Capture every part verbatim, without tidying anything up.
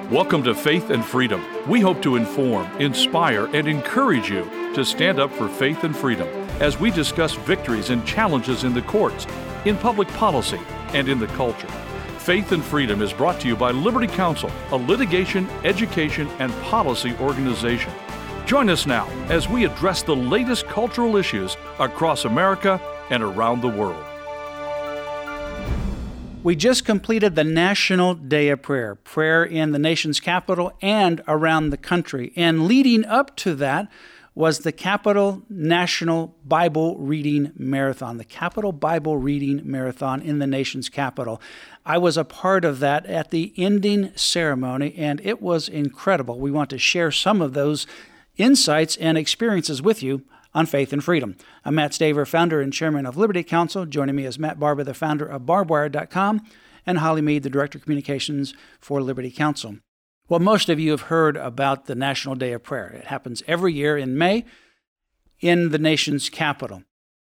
Welcome to Faith and Freedom. We hope to inform, inspire, and encourage you to stand up for faith and freedom as we discuss victories and challenges in the courts, in public policy, and in the culture. Faith and Freedom is brought to you by Liberty Counsel, a litigation, education, and policy organization. Join us now as we address the latest cultural issues across America and around the world. We just completed the National Day of Prayer, prayer in the nation's capital and around the country. And leading up to that was the Capital National Bible Reading Marathon, the Capital Bible Reading Marathon in the nation's capital. I was a part of that at the ending ceremony, and it was incredible. We want to share some of those insights and experiences with you on Faith and Freedom. I'm Matt Staver, founder and chairman of Liberty Counsel. Joining me is Matt Barber, the founder of barbwire dot com, and Holly Mead, the director of communications for Liberty Counsel. Well, most of you have heard about the National Day of Prayer. It happens every year in May in the nation's capital.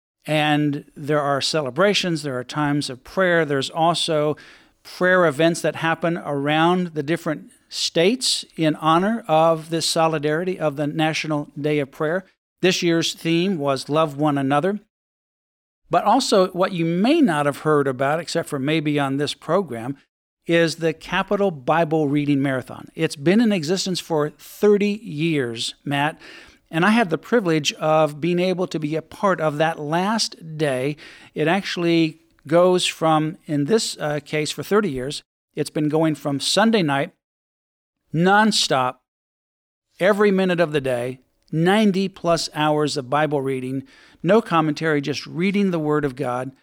And there are celebrations, there are times of prayer. There's also prayer events that happen around the different states in honor of this solidarity of the National Day of Prayer. This year's theme was Love One Another. But also what you may not have heard about, except for maybe on this program, is the Capital Bible Reading Marathon. It's been in existence for thirty years, Matt, and I had the privilege of being able to be a part of that last day. It actually goes from, in this uh, case, for thirty years, it's been going from Sunday night, nonstop, every minute of the day, ninety plus hours of Bible reading, no commentary, just reading the Word of God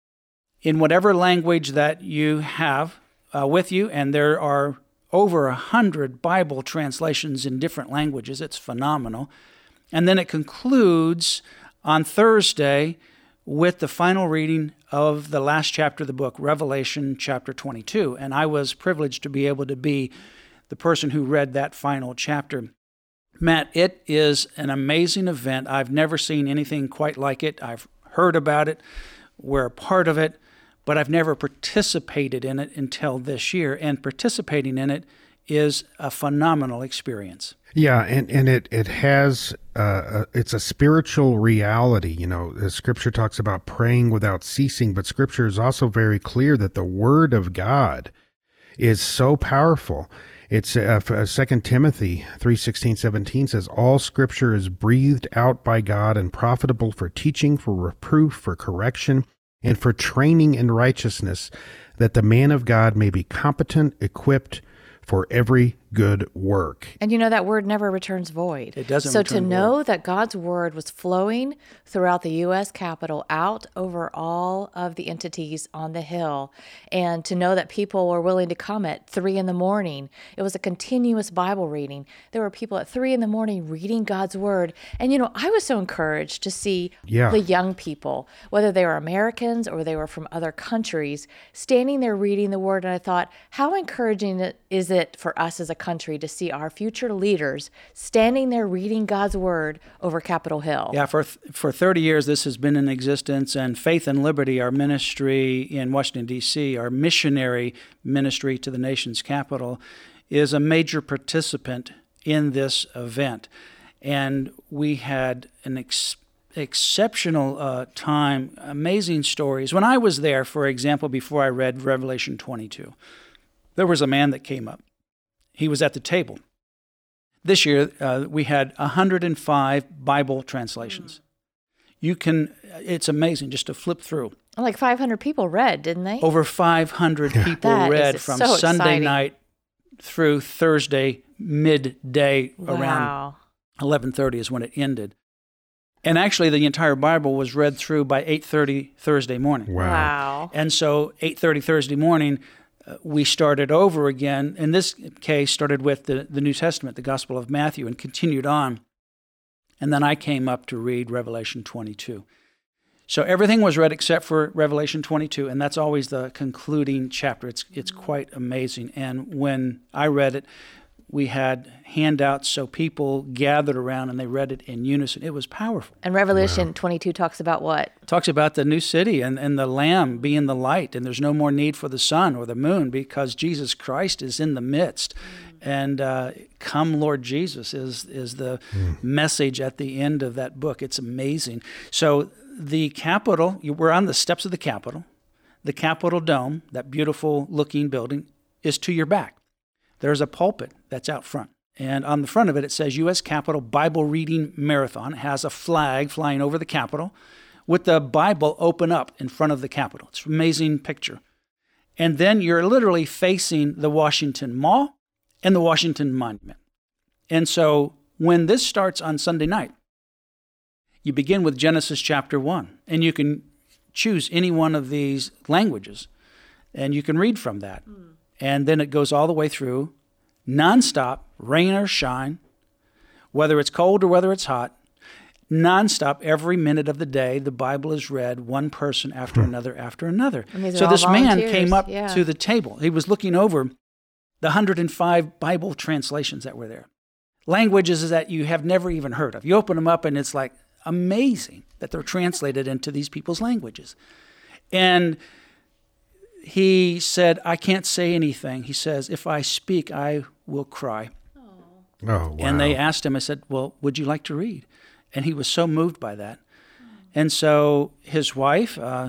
in whatever language that you have uh, with you. And there are over a hundred Bible translations in different languages. It's phenomenal. And then it concludes on Thursday with the final reading of the last chapter of the book, Revelation chapter twenty-two. And I was privileged to be able to be the person who read that final chapter. Matt, it is an amazing event. I've never seen anything quite like it. I've heard about it. We're a part of it, but I've never participated in it until this year. And participating in it is a phenomenal experience. Yeah, and, and it, it has, uh, it's a spiritual reality. You know, the Scripture talks about praying without ceasing, but Scripture is also very clear that the Word of God is so powerful. It's uh, Second Timothy three sixteen, seventeen says, all Scripture is breathed out by God and profitable for teaching, for reproof, for correction, and for training in righteousness, that the man of God may be competent, equipped for every good work. And you know, that word never returns void. It doesn't So return to know void. that God's word was flowing throughout the U S Capitol out over all of the entities on the Hill, and to know that people were willing to come at three in the morning. It was a continuous Bible reading. There were people at three in the morning reading God's word. And you know, I was so encouraged to see Yeah. the young people, whether they were Americans or they were from other countries, standing there reading the word. And I thought, how encouraging it is it for us as a country to see our future leaders standing there reading God's word over Capitol Hill. Yeah, for for thirty years this has been in existence, and Faith and Liberty, our ministry in Washington, D C, our missionary ministry to the nation's capital, is a major participant in this event. And we had an ex- exceptional uh, time, amazing stories. When I was there, for example, before I read Revelation twenty-two, there was a man that came up. He was at the table. This year, uh, we had one hundred five Bible translations. You can, it's amazing just to flip through. Like five hundred people read, didn't they? Over five hundred people That read is from so Sunday exciting. night through Thursday midday around Wow. eleven thirty is when it ended. And actually, the entire Bible was read through by eight thirty Thursday morning. Wow. Wow. And so eight thirty Thursday morning, uh, we started over again. In this case, started with the, the New Testament, the Gospel of Matthew, and continued on. And then I came up to read Revelation twenty-two. So everything was read except for Revelation twenty-two, and that's always the concluding chapter. It's it's quite amazing. And when I read it, We had handouts so people gathered around and they read it in unison. It was powerful. And Revelation wow. twenty-two talks about what? It talks about the new city and, and the Lamb being the light, and there's no more need for the sun or the moon because Jesus Christ is in the midst. Mm. And uh, come, Lord Jesus, is, is the mm. message at the end of that book. It's amazing. So the Capitol, we're on the steps of the Capitol. The Capitol Dome, that beautiful looking building, is to your back. There's a pulpit that's out front. And on the front of it, it says U S Capitol Bible Reading Marathon. It has a flag flying over the Capitol with the Bible open up in front of the Capitol. It's an amazing picture. And then you're literally facing the Washington Mall and the Washington Monument. And so when this starts on Sunday night, you begin with Genesis chapter one, and you can choose any one of these languages, and you can read from that. Mm. And then it goes all the way through, nonstop, rain or shine, whether it's cold or whether it's hot, nonstop, every minute of the day, the Bible is read, one person after hmm. another after another. So this man came up yeah. to the table. He was looking over the one hundred five Bible translations that were there. Languages that you have never even heard of. You open them up and it's like amazing that they're translated into these people's languages. And he said, I can't say anything. He says, if I speak, I will cry. Oh, wow. And they asked him, I said, well, would you like to read? And he was so moved by that. And so his wife uh,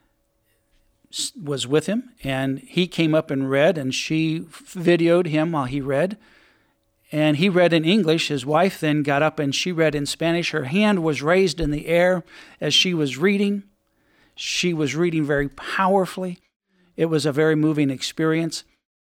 was with him, and he came up and read, and she videoed him while he read. And he read in English. His wife then got up and she read in Spanish. Her hand was raised in the air as she was reading. She was reading very powerfully. It was a very moving experience.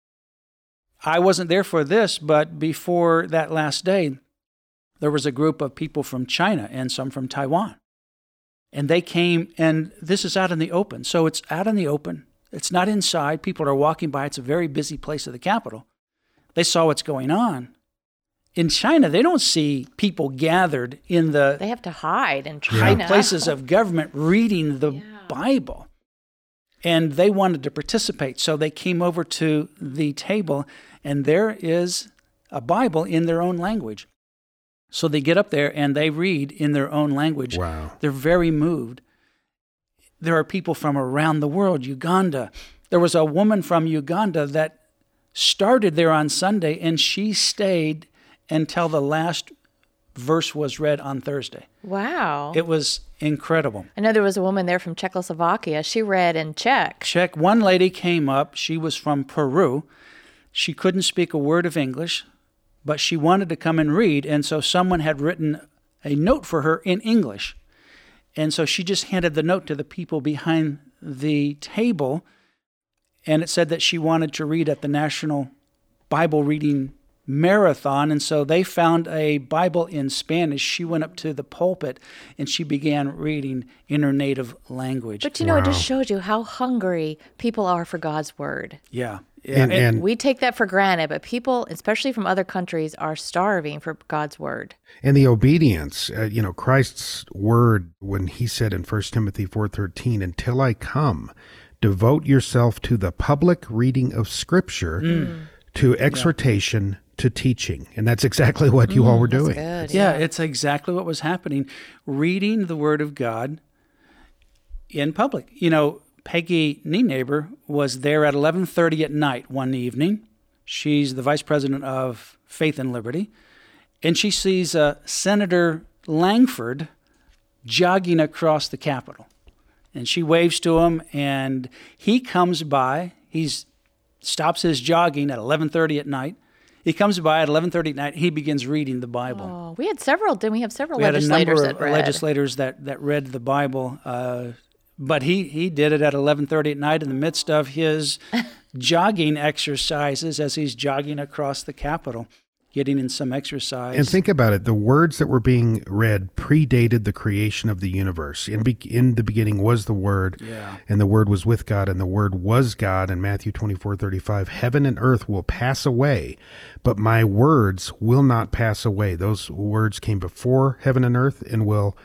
I wasn't there for this, but before that last day, there was a group of people from China and some from Taiwan. And they came, and this is out in the open. So it's out in the open. It's not inside. People are walking by. It's a very busy place of the Capitol. They saw what's going on. In China, they don't see people gathered in the They have to hide in China. places of government reading the yeah. Bible. And they wanted to participate, so they came over to the table, and there is a Bible in their own language. So they get up there, and they read in their own language. Wow. They're very moved. There are people from around the world, Uganda. There was a woman from Uganda that started there on Sunday, and she stayed until the last verse was read on Thursday. Wow. It was incredible. I know there was a woman there from Czechoslovakia. She read in Czech. Czech. One lady came up. She was from Peru. She couldn't speak a word of English, but she wanted to come and read, and so someone had written a note for her in English. And so she just handed the note to the people behind the table, and it said that she wanted to read at the National Bible Reading Marathon, and so they found a Bible in Spanish. She went up to the pulpit and she began reading in her native language. But you know, wow. It just showed you how hungry people are for God's word. Yeah. yeah. And, and we take that for granted, but people, especially from other countries, are starving for God's word. And the obedience, uh, you know, Christ's word when he said in First Timothy four thirteen, until I come, devote yourself to the public reading of Scripture, mm. to exhortation, yeah. to teaching. And that's exactly what you mm, all were doing. Good, yeah, yeah, it's exactly what was happening. Reading the Word of God in public. You know, Peggy Nienaber was there at eleven thirty at night one evening. She's the vice president of Faith and Liberty. And she sees uh, Senator Langford jogging across the Capitol. And she waves to him, and he comes by. He's stops his jogging at eleven thirty at night. He comes by at eleven thirty at night. He begins reading the Bible. Oh, we had several. Didn't we have several we legislators had a number that read? of legislators that, that read the Bible. Uh, but he, he did it at eleven thirty at night in the midst of his jogging exercises as he's jogging across the Capitol, getting in some exercise. And think about it. The words that were being read predated the creation of the universe. In, be- in the beginning was the Word, yeah. and the Word was with God, and the Word was God. In Matthew twenty-four thirty-five, heaven and earth will pass away, but my words will not pass away. Those words came before heaven and earth and will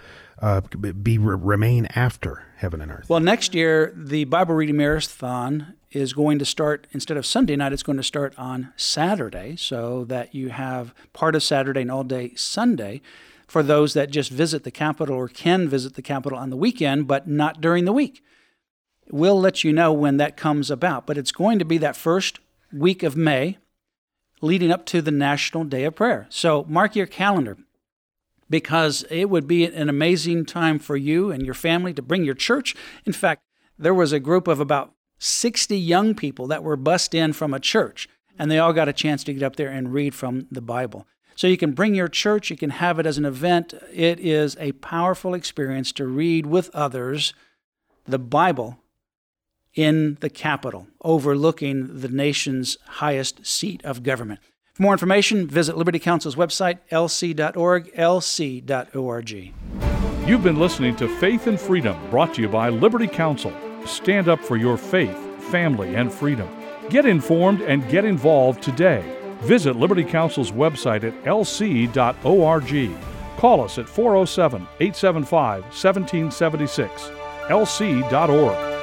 uh, be remain after heaven and earth? Well, next year, the Bible Reading Marathon is going to start, instead of Sunday night, it's going to start on Saturday, so that you have part of Saturday and all day Sunday for those that just visit the Capitol or can visit the Capitol on the weekend, but not during the week. We'll let you know when that comes about, but it's going to be that first week of May leading up to the National Day of Prayer. So mark your calendar, because it would be an amazing time for you and your family to bring your church. In fact, there was a group of about sixty young people that were bussed in from a church, and they all got a chance to get up there and read from the Bible. So you can bring your church, you can have it as an event. It is a powerful experience to read with others the Bible in the Capitol, overlooking the nation's highest seat of government. For more information, visit Liberty Counsel's website, l c dot org, l c dot org. You've been listening to Faith and Freedom, brought to you by Liberty Counsel. Stand up for your faith, family, and freedom. Get informed and get involved today. Visit Liberty Counsel's website at l c dot org. Call us at four oh seven, eight seven five, one seven seven six, l c dot org.